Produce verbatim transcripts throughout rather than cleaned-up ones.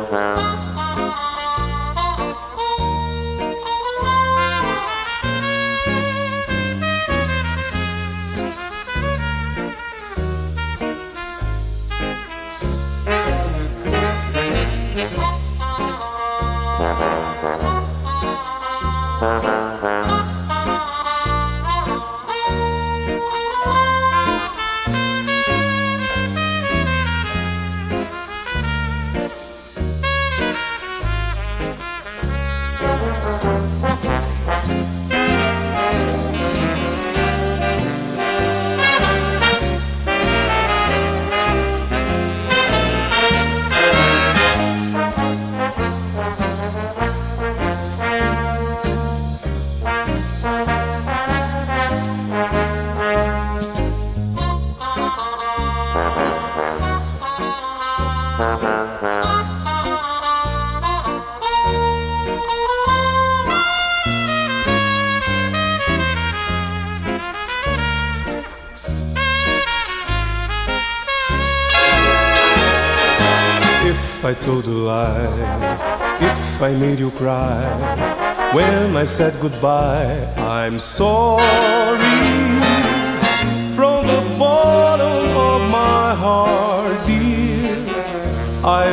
If I told a lie, if I made you cry when I said goodbye, I'm sorry. From the bottom of my heart, dear, I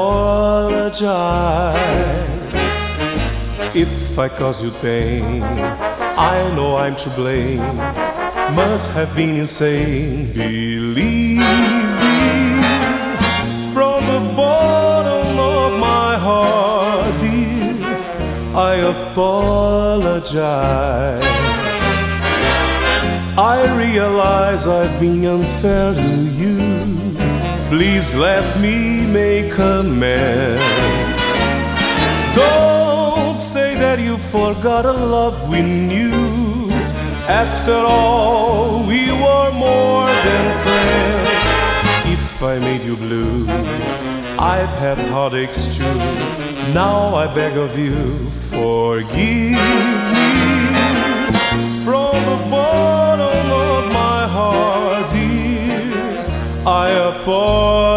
apologize. If I caused you pain, I know I'm to blame. Must have been insane, believe me. From the bottom of my heart, dear, I apologize. I realize I've been unfair to you. Please let me make amends. Don't say that you forgot a love we knew. After all, we were more than friends. If I made you blue, I've had heartaches too. Now I beg of you, forgive me. From the bottom of my heart, dear, I apologize.